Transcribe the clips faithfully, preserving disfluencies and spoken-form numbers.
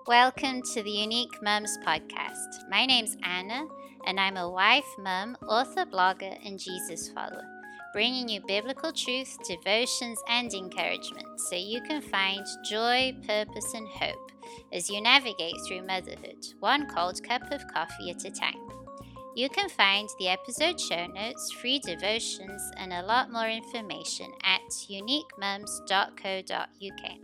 Welcome to the Unique Mums podcast. My name's Anna, and I'm a wife, mum, author, blogger, and Jesus follower, bringing you biblical truth, devotions, and encouragement so you can find joy, purpose, and hope as you navigate through motherhood, one cold cup of coffee at a time. You can find the episode show notes, free devotions, and a lot more information at unique mums dot co dot u k.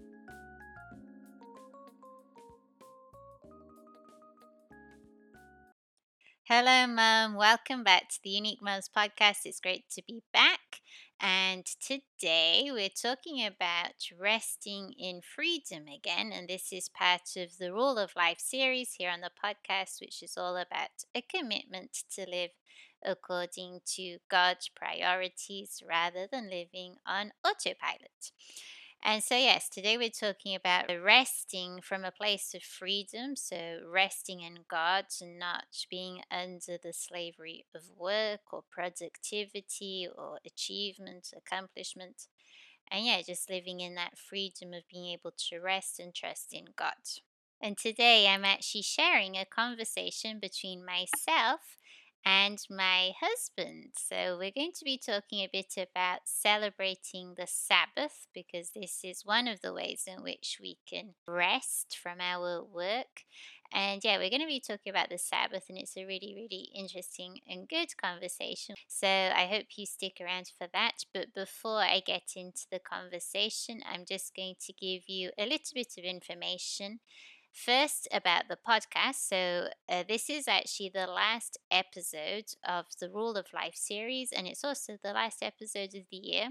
Hello, Mum. Welcome back to the Unique Mums podcast. It's great to be back. And today we're talking about resting in freedom again. And this is part of the Rule of Life series here on the podcast, which is all about a commitment to live according to God's priorities rather than living on autopilot. And so, yes, today we're talking about resting from a place of freedom. So, resting in God and not being under the slavery of work or productivity or achievement, accomplishment. And yeah, just living in that freedom of being able to rest and trust in God. And today I'm actually sharing a conversation between myself and my husband. So, we're going to be talking a bit about celebrating the Sabbath because this is one of the ways in which we can rest from our work. And yeah, we're going to be talking about the Sabbath, and it's a really, really interesting and good conversation. So, I hope you stick around for that. But before I get into the conversation, I'm just going to give you a little bit of information. First, about the podcast. So, uh, this is actually the last episode of the Rule of Life series, and it's also the last episode of the year.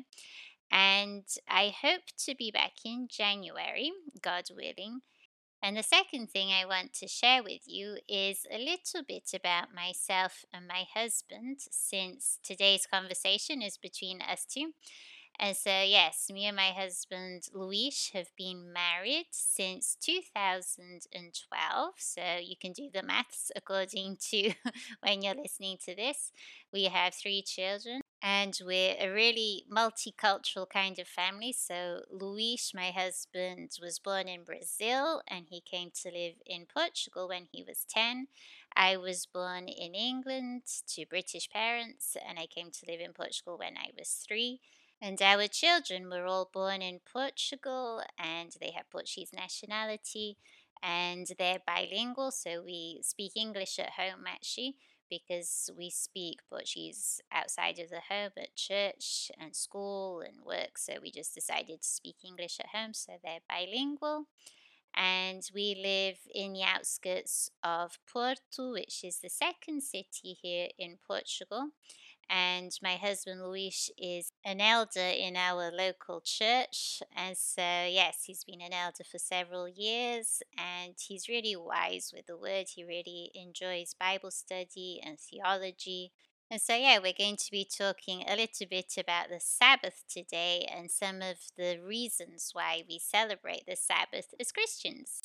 And I hope to be back in January, God willing. And the second thing I want to share with you is a little bit about myself and my husband, since today's conversation is between us two. And so, yes, me and my husband Luis have been married since two thousand twelve. So you can do the maths according to when you're listening to this. We have three children, and we're a really multicultural kind of family. So Luis, my husband, was born in Brazil and he came to live in Portugal when he was ten. I was born in England to British parents, and I came to live in Portugal when I was three. And our children were all born in Portugal and they have Portuguese nationality and they're bilingual. So we speak English at home actually because we speak Portuguese outside of the home at church and school and work. So we just decided to speak English at home. So they're bilingual. And we live in the outskirts of Porto, which is the second city here in Portugal. And my husband Luis is an elder in our local church. And so, yes, he's been an elder for several years and he's really wise with the word. He really enjoys Bible study and theology. And so, yeah, we're going to be talking a little bit about the Sabbath today and some of the reasons why we celebrate the Sabbath as Christians.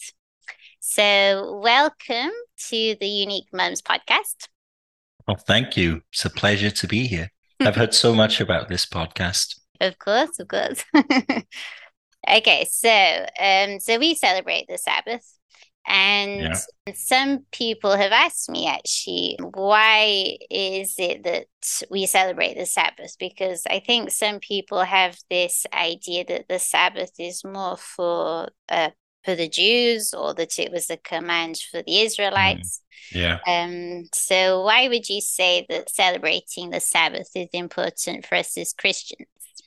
So, welcome to the Unique Mums podcast. Well, thank you. It's a pleasure to be here. I've heard so much about this podcast. Of course, of course. Okay, so um, so we celebrate the Sabbath, and Yeah. some people have asked me actually, why is it that we celebrate the Sabbath? Because I think some people have this idea that the Sabbath is more for uh, for the Jews, or that it was a command for the Mm. Israelites. Yeah. Um, so why would you say that celebrating the Sabbath is important for us as Christians?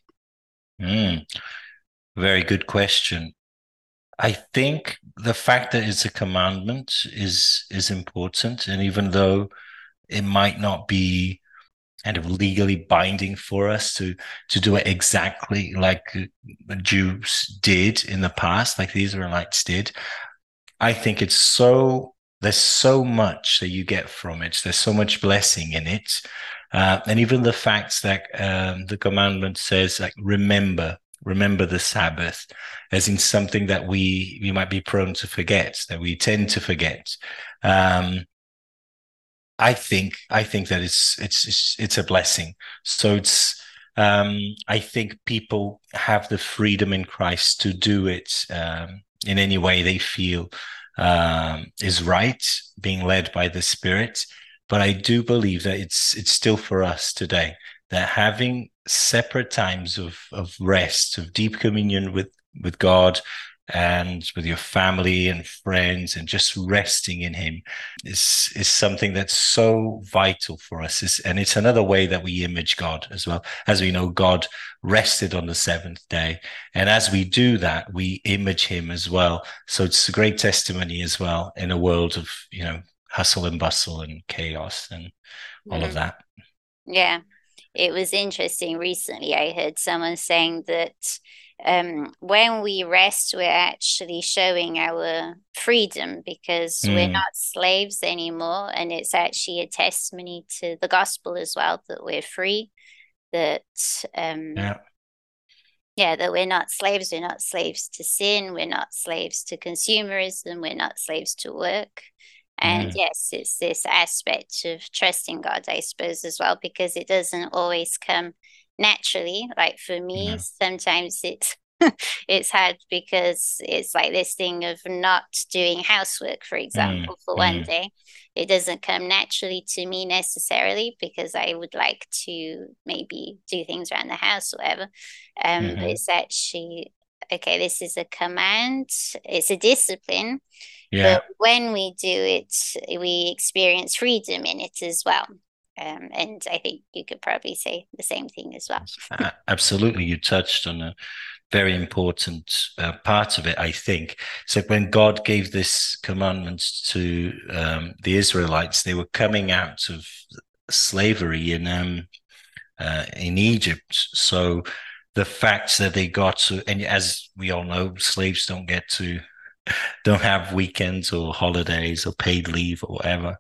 Mm. Very good question. I think the fact that it's a commandment is is important, and even though it might not be kind of legally binding for us to to do it exactly like the Jews did in the past, like the Israelites did, I think it's so there's so much that you get from it. There's so much blessing in it, uh, and even the fact that um, the commandment says, like, remember, remember the Sabbath, as in something that we we might be prone to forget, that we tend to forget. Um, I think I think that it's it's it's, it's a blessing. So it's um, I think people have the freedom in Christ to do it um, in any way they feel um, is right, being led by the Spirit. But I do believe that it's it's still for us today, that having separate times of of rest, of deep communion with with God and with your family and friends, and just resting in Him is is something that's so vital for us. It's, and it's another way that we image God as well. As we know, God rested on the seventh day, and as we do that, we image Him as well. So it's a great testimony as well in a world of, you know, hustle and bustle and chaos and all of Mm, that. yeah. It was interesting. Recently, I heard someone saying that um, when we rest, we're actually showing our freedom because we're Mm, not slaves anymore. And it's actually a testimony to the gospel as well, that we're free, that um, yeah. yeah, that we're not slaves. We're not slaves to sin. We're not slaves to consumerism. We're not slaves to work. And Mm, yes, it's this aspect of trusting God, I suppose, as well, because it doesn't always come naturally. Like for me, yeah. sometimes it's it's hard because it's like this thing of not doing housework, for Mm, example, for one mm, day. It doesn't come naturally to me necessarily because I would like to maybe do things around the house or whatever. Um, but hmm. it's actually okay, this is a command, it's a discipline, but Yeah. when we do it, we experience freedom in it as well. Um, and I think you could probably say the same thing as well. A- Absolutely. You touched on a very important uh, part of it, I think. So when God gave this commandment to um, the Israelites, they were coming out of slavery in um, uh, in Egypt. So the fact that they got to, and as we all know, slaves don't get to, don't have weekends or holidays or paid leave or whatever.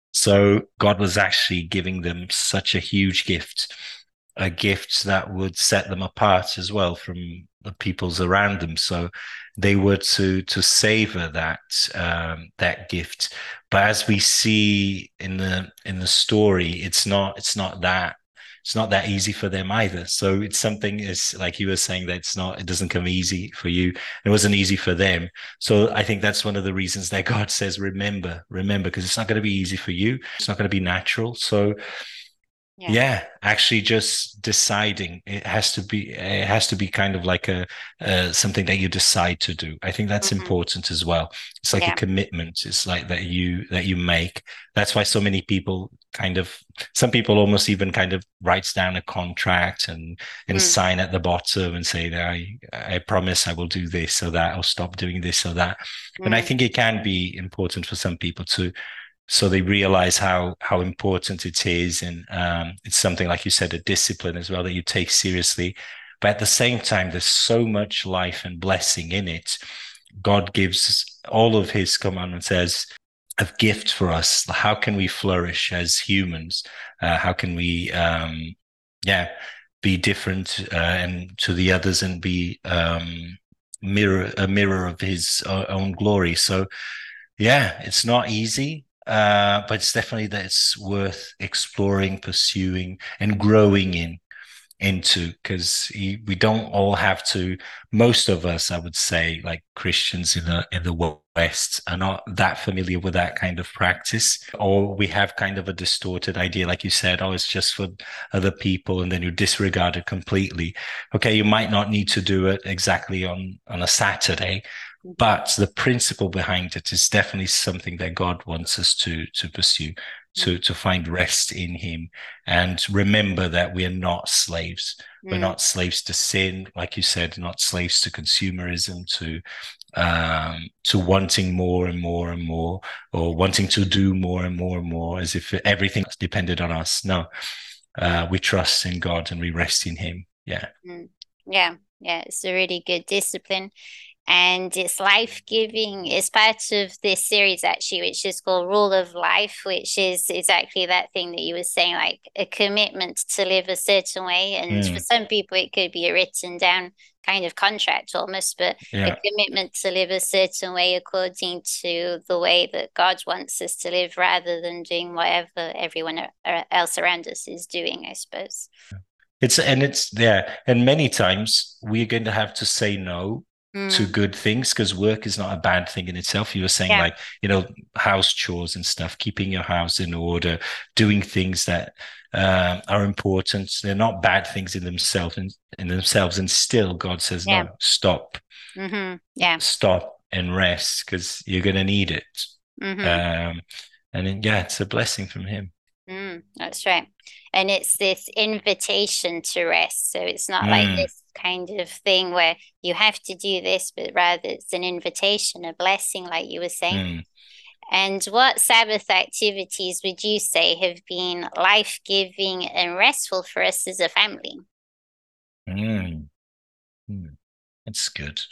So God was actually giving them such a huge gift, a gift that would set them apart as well from the peoples around them. So they were to to savor that um, that gift. But as we see in the in the story, it's not it's not that it's not that easy for them either. So it's something is like you were saying that it's not it doesn't come easy for you. It wasn't easy for them. So I think that's one of the reasons that God says, remember, remember, because it's not going to be easy for you. It's not going to be natural. So Yeah. yeah, actually just deciding it has to be it has to be kind of like a uh, something that you decide to do. I think that's Hmm. important as well. It's like a Yeah. commitment. It's like that you that you make. That's why so many people kind of some people almost even kind of writes down a contract and and Mm. sign at the bottom and say that I I promise I will do this or that, or stop doing this or that. And I Mm. think it can be important for some people to so they realize how how important it is, and um, it's something like you said, a discipline as well that you take seriously. But at the same time, there's so much life and blessing in it. God gives all of His commandments as a gift for us. How can we flourish as humans? Uh, how can we, um, yeah, be different uh, and to the others and be um, mirror a mirror of His uh, own glory? So yeah, it's not easy, uh, but it's definitely that it's worth exploring, pursuing, and growing in into because we don't all have to. Most of us, I would say, like Christians in the in the West, are not that familiar with that kind of practice, or we have kind of a distorted idea, like you said, oh, it's just for other people, and then you disregard it completely. Okay, you might not need to do it exactly on on a Saturday, Mhm. but the principle behind it is definitely something that God wants us to to pursue, to Mm. to find rest in Him, and remember that we are not slaves. We're Mm. not slaves to sin, like you said, not slaves to consumerism, to um, to wanting more and more and more, or wanting to do more and more and more, as if everything depended on us. No, Mm. uh, we trust in God and we rest in Him. Yeah. Mm. Yeah. Yeah. It's a really good discipline. And it's life giving. It's part of this series actually, which is called Rule of Life, which is exactly that thing that you were saying, like a commitment to live a certain way. And for Mm, some people, it could be a written down kind of contract almost, but a yeah. commitment to live a certain way according to the way that God wants us to live, rather than doing whatever everyone else around us is doing, I suppose. It's and it's there. And many times we're going to have to say no to Mm. good things, because work is not a bad thing in itself. You were saying, Yeah. like, you know, house chores and stuff, keeping your house in order, doing things that um, are important. They're not bad things in themselves and in themselves. And still God says, Yeah. no, stop, Mm-hmm. Yeah. stop and rest, because you're going to need it. Mm-hmm. Um, and then, yeah, it's a blessing from him. Mm, that's right. And it's this invitation to rest. So it's not like Mm, this kind of thing where you have to do this, but rather it's an invitation, a blessing, like you were saying. mm, And what Sabbath activities would you say have been life-giving and restful for us as a family? mm, mm. That's good.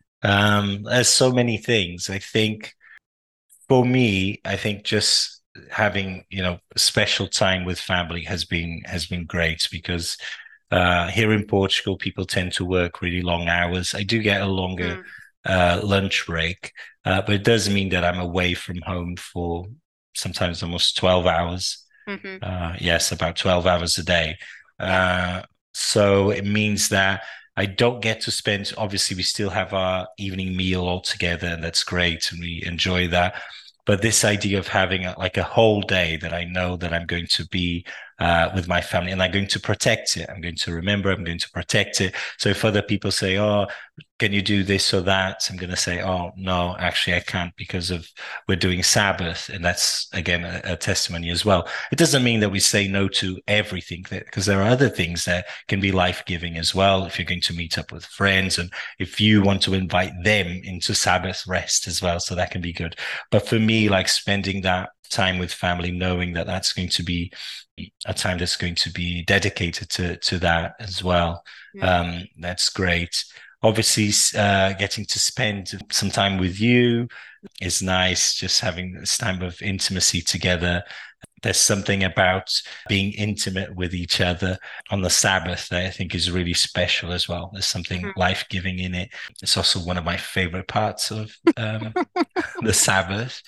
Um, there's so many things. I think for me, I think just having, you know, special time with family has been has been great, because uh, here in Portugal, people tend to work really long hours. I do get a longer Mm, uh, lunch break, uh, but it does mean that I'm away from home for sometimes almost twelve hours. mm-hmm. Uh, yes, about twelve hours a day. Yeah. Uh, so it means that I don't get to spend, obviously, we still have our evening meal all together, and that's great, and we enjoy that. But this idea of having a, like a whole day that I know that I'm going to be uh, with my family, and I'm going to protect it. I'm going to remember, I'm going to protect it. So if other people say, oh, can you do this or that? I'm going to say, oh, no, actually, I can't, because of we're doing Sabbath. And that's, again, a, a testimony as well. It doesn't mean that we say no to everything, because there are other things that can be life-giving as well. If you're going to meet up with friends, and if you want to invite them into Sabbath rest as well, so that can be good. But for me, like spending that time with family, knowing that that's going to be a time that's going to be dedicated to to that as well, Mm, um, that's great. Obviously, uh, getting to spend some time with you is nice, just having this time of intimacy together. There's something about being intimate with each other on the Sabbath that I think is really special as well. There's something mm-hmm. life-giving in it. It's also one of my favorite parts of um, the Sabbath.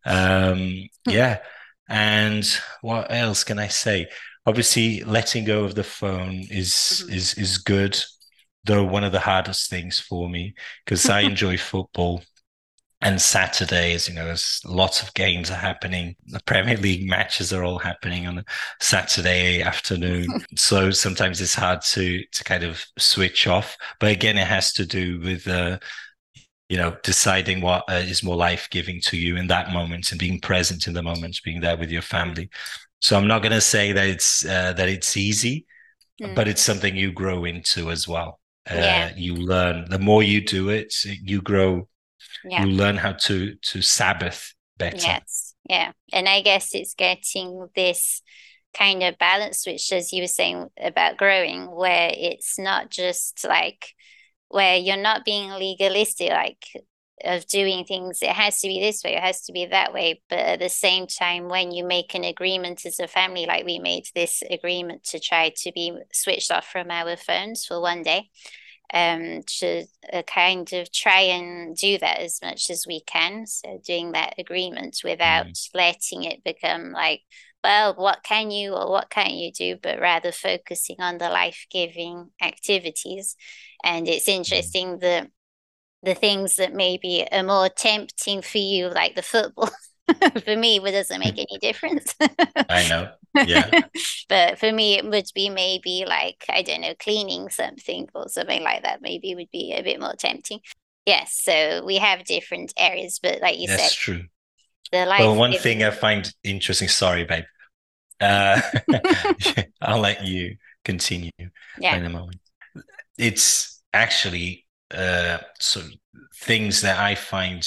Um, yeah. And what else can I say? Obviously, letting go of the phone is Mm-hmm. is is good, though one of the hardest things for me, because I enjoy football. And Saturdays, you know, there's lots of games are happening. The Premier League matches are all happening on a Saturday afternoon. So sometimes it's hard to to kind of switch off. But again, it has to do with uh, you know, deciding what uh, is more life-giving to you in that moment, and being present in the moment, being there with your family. So I'm not going to say that it's uh, that it's easy, Mm, but it's something you grow into as well. yeah. Uh, you learn, the more you do it, you grow, Yeah. you learn how to to Sabbath better. Yes. Yeah. And I guess it's getting this kind of balance, which, as you were saying about growing, where it's not just like where you're not being legalistic, like of doing things, it has to be this way, it has to be that way. But at the same time, when you make an agreement as a family, like we made this agreement to try to be switched off from our phones for one day, um, to uh, kind of try and do that as much as we can. So doing that agreement without Mm, letting it become like, well, what can you or what can't you do, but rather focusing on the life-giving activities. And it's mm. interesting that the things that maybe are more tempting for you, like the football, for me, it doesn't make any difference. I know. Yeah, But for me, it would be maybe like, I don't know, cleaning something or something like that, maybe would be a bit more tempting. Yes, so we have different areas, but like you said, that's true. the Well, life one thing I giving. find interesting, sorry, babe. Uh, I'll let you continue Yeah. in a moment. It's actually uh, so things that I find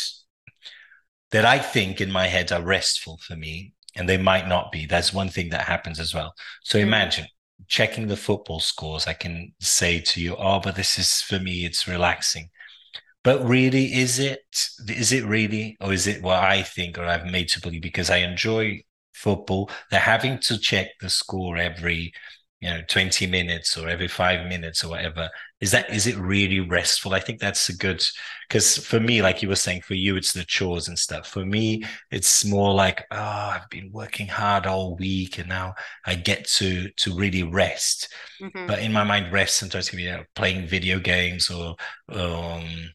that I think in my head are restful for me, and they might not be. That's one thing that happens as well. So Mm, imagine checking the football scores. I can say to you, oh, but this is for me, it's relaxing. But really, is it? Is it really? Or is it what I think or I've made to believe? Because I enjoy football. They're having to check the score every, you know, twenty minutes or every five minutes or whatever. Is that, is it really restful? I think that's a good, because for me, like you were saying, for you, it's the chores and stuff. For me, it's more like, oh, I've been working hard all week and now I get to to really rest. mm-hmm. But in my mind, rest sometimes can be, you know, playing video games or um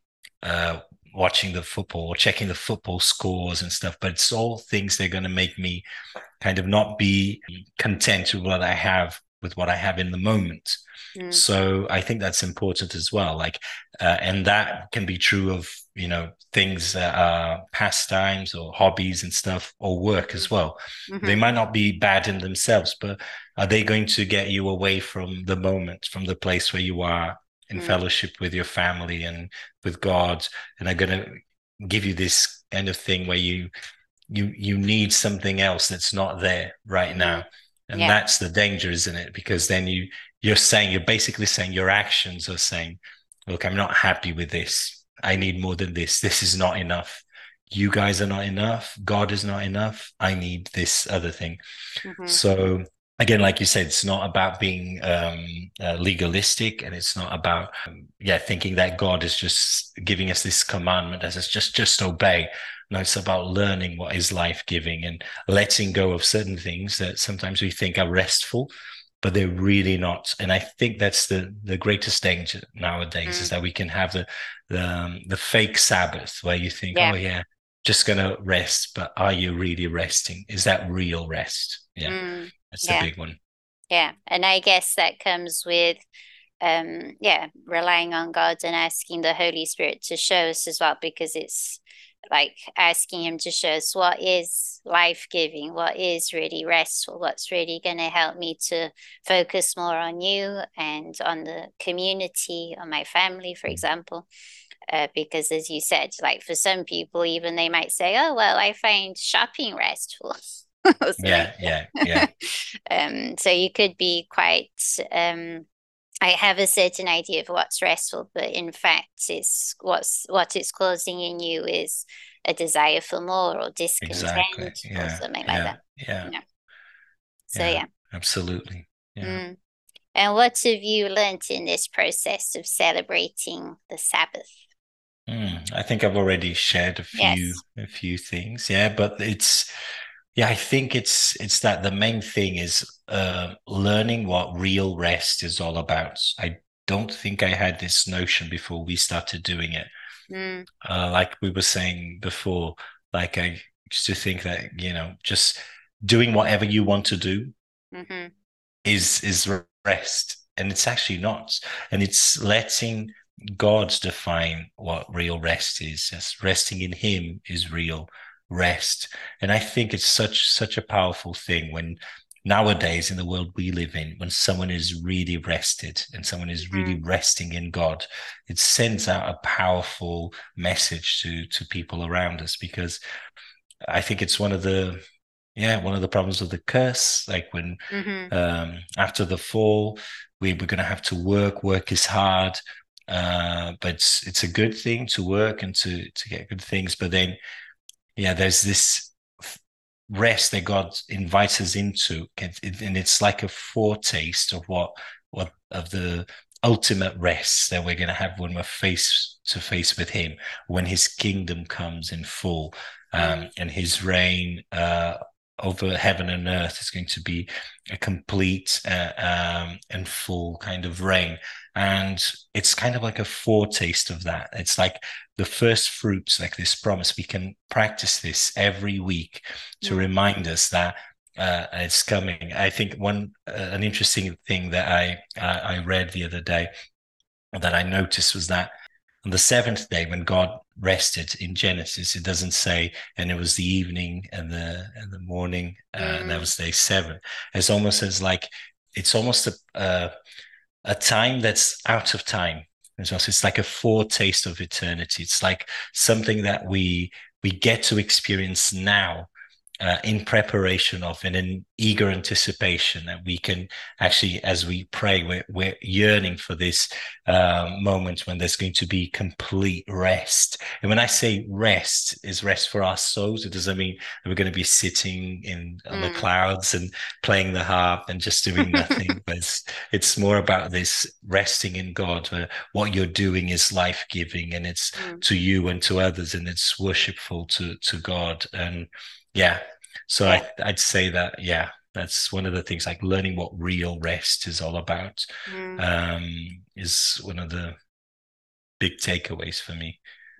uh, watching the football or checking the football scores and stuff, but it's all things that are going to make me kind of not be content with what I have, with what I have in the moment. Mm. So I think that's important as well. Like, uh, and that can be true of, you know, things that are pastimes or hobbies and stuff, or work as well. Mm-hmm. They might not be bad in themselves, but are they going to get you away from the moment, from the place where you are in Mm. fellowship with your family and with God, and are going to give you this kind of thing where you you you need something else that's not there right Mm. now. And Yeah. that's the danger, isn't it? Because then you you're saying, you're basically saying, your actions are saying, look, I'm not happy with this. I need more than this. This is not enough. You guys are not enough. God is not enough. I need this other thing. Mm-hmm. So again, like you said, it's not about being um, uh, legalistic, and it's not about um, yeah thinking that God is just giving us this commandment as it's just just obey. No, it's about learning what is life-giving and letting go of certain things that sometimes we think are restful, but they're really not. And I think that's the the greatest danger nowadays, Mm. is that we can have the the, um, the fake Sabbath where you think, Yeah. oh yeah, just gonna rest, but are you really resting? Is that real rest? Yeah, Mm. that's the Yeah. big one. Yeah. And I guess that comes with, um, yeah, relying on God and asking the Holy Spirit to show us as well, because it's like asking Him to show us what is life giving, what is really restful, what's really going to help me to focus more on you and on the community, on my family, for example. Uh, because as you said, like for some people, even they might say, oh, well, I find shopping restful. Or something. Yeah, yeah, yeah, um, so you could be quite, um, I have a certain idea of what's restful, but in fact, it's what's what it's causing in you is a desire for more or exactly. discontent or Yeah, something like yeah, that. yeah, Yeah. So yeah, yeah. absolutely. Yeah. Mm. And what have you learned in this process of celebrating the Sabbath? Mm, I think I've already shared a few Yes. a few things. Yeah, but it's yeah, I think it's it's that the main thing is uh, learning what real rest is all about. I don't think I had this notion before we started doing it. Mm. Uh, like we were saying before, like I used to think that, you know, just doing whatever you want to do Mm-hmm. is is rest, and it's actually not. And it's letting God define what real rest is. Yes, resting in Him is real rest. And I think it's such such a powerful thing when nowadays in the world we live in, when someone is really rested and someone is really Mm. resting in God, it sends out a powerful message to to people around us, because I think it's one of the yeah one of the problems of the curse. Like when Mm-hmm. um after the fall, we we're going to have to work. Work is hard, uh but it's, it's a good thing to work and to to get good things. But then yeah, there's this rest that God invites us into, and it's like a foretaste of what what of the ultimate rest that we're going to have when we're face to face with Him, when His kingdom comes in full, um, Mm. and His reign uh, over heaven and earth is going to be a complete uh, um, and full kind of reign. And it's kind of like a foretaste of that. It's like the first fruits, like this promise. We can practice this every week to Mm. remind us that uh, it's coming. I think one uh, an interesting thing that I uh, I read the other day that I noticed was that on the seventh day, when God rested in Genesis, it doesn't say, and it was the evening and the and the morning, uh, and that Mm. was day seven. It's almost as like it's almost a uh, a time that's out of time. As well. So it's like a foretaste of eternity. It's like something that we we get to experience now, uh, in preparation of and in eager anticipation that we can actually, as we pray, we're, we're yearning for this uh, moment when there's going to be complete rest. And when I say rest, is rest for our souls. It doesn't mean that we're going to be sitting in on the Mm. clouds and playing the harp and just doing nothing. But it's, it's more about this resting in God, where what you're doing is life-giving, and it's Mm. to you and to others, and it's worshipful to to God. And yeah, so Yeah. I, I'd say that, yeah, that's one of the things, like learning what real rest is all about, Mm. um, is one of the big takeaways for me.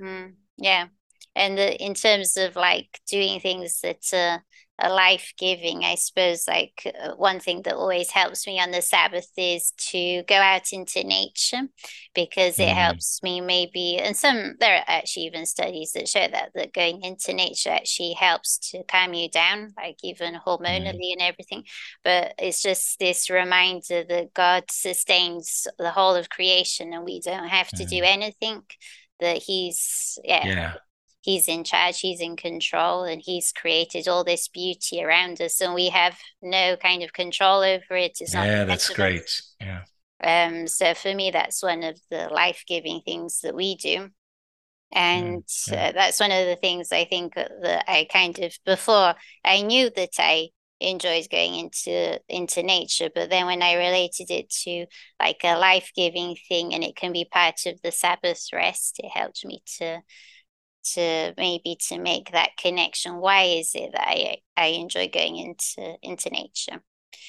Mm, yeah. And the, in terms of like doing things that uh, are life-giving, I suppose like uh, one thing that always helps me on the Sabbath is to go out into nature because it Mm, helps me maybe, and some there are actually even studies that show that that going into nature actually helps to calm you down, like even mm, hormonally and everything. But it's just this reminder that God sustains the whole of creation and we don't have to do mm. anything, that he's yeah Yeah, he's in charge, he's in control, and he's created all this beauty around us and we have no kind of control over it. It's not yeah, because that's of us. great. Yeah. Um so for me that's one of the life-giving things that we do. Mm, And yeah. uh, that's one of the things I think that I kind of before I knew that I enjoyed going into into nature, but then when I related it to like a life-giving thing and it can be part of the Sabbath rest, it helped me to to maybe to make that connection. Why is it that I I enjoy going into into nature?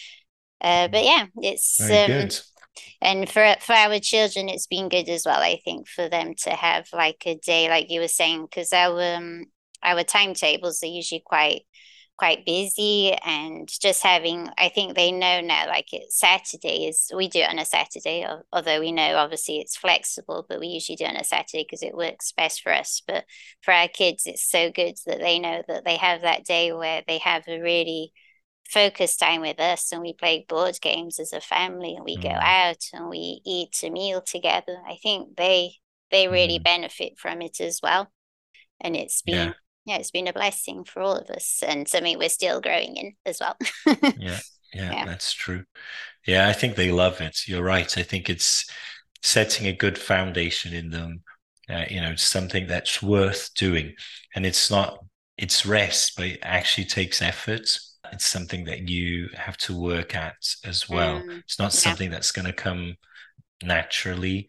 Uh, but yeah, it's Very um, good. and for for our children, it's been good as well. I think for them to have like a day, like you were saying, because our um, our timetables are usually quite quite busy, and just having, I think they know now, like it's Saturday is we do it on a Saturday, although we know obviously it's flexible, but we usually do it on a Saturday because it works best for us. But for our kids, it's so good that they know that they have that day where they have a really focus time with us and we play board games as a family and we go Mm, out and we eat a meal together. I think they they really mm. benefit from it as well. And it's been Yeah, yeah, it's been a blessing for all of us and something we're still growing in as well. yeah, yeah, Yeah. that's true. Yeah, I think they love it. You're right. I think it's setting a good foundation in them. Uh, you know, something that's worth doing, and it's not. It's rest, but it actually takes effort. It's something that you have to work at as well. Mm, It's not yeah. something that's going to come naturally,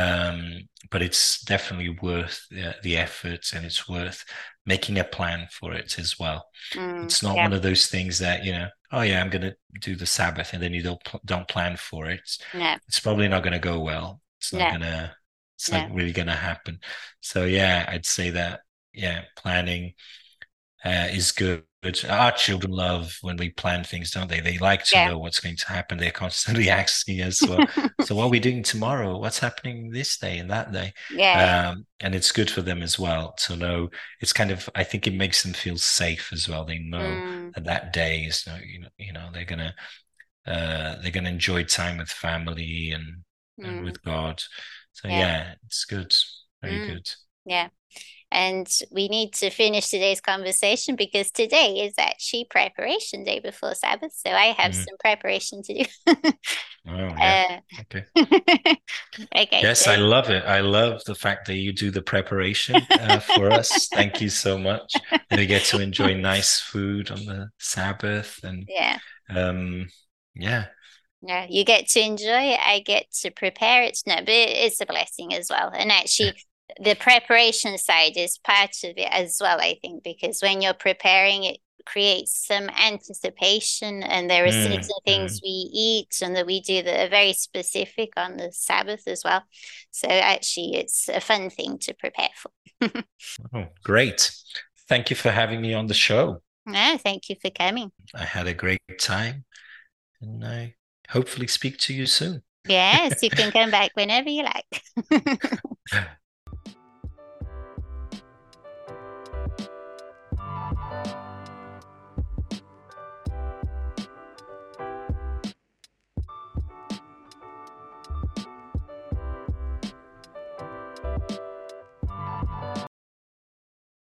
um, but it's definitely worth the, the effort, and it's worth making a plan for it as well. Mm, It's not yeah. one of those things that, you know, oh yeah, I'm going to do the Sabbath, and then you don't pl- don't plan for it. No, It's probably not going to go well. It's not no, going to it's not no. really going to happen. So yeah, I'd say that, yeah, planning uh, is good. Our children love when we plan things, don't they? They like to Yeah. know what's going to happen. They're constantly asking us, well, so what are we doing tomorrow? What's happening this day and that day? Yeah. Um, and it's good for them as well to know. It's kind of, I think it makes them feel safe as well. They know Mm, that that day is, you know, you know, they're gonna uh, they're gonna enjoy time with family and and mm, with God. So yeah. yeah, it's good, very Mm, good. yeah. And we need to finish today's conversation because today is actually preparation day before Sabbath. So I have Mm. some preparation to do. Oh yeah, uh, okay. okay, Yes, so I love it. I love the fact that you do the preparation uh, for us. Thank you so much. And we get to enjoy nice food on the Sabbath, and yeah, um, yeah, yeah, you get to enjoy it. I get to prepare it. No, but it is a blessing as well. And actually, the preparation side is part of it as well, I think, because when you're preparing, it creates some anticipation. And there are certain mm, things mm. we eat and that we do that are very specific on the Sabbath as well. So actually, it's a fun thing to prepare for. Oh, great. Thank you for having me on the show. No, thank you for coming. I had a great time, and I hopefully speak to you soon. Yes, you can come back whenever you like.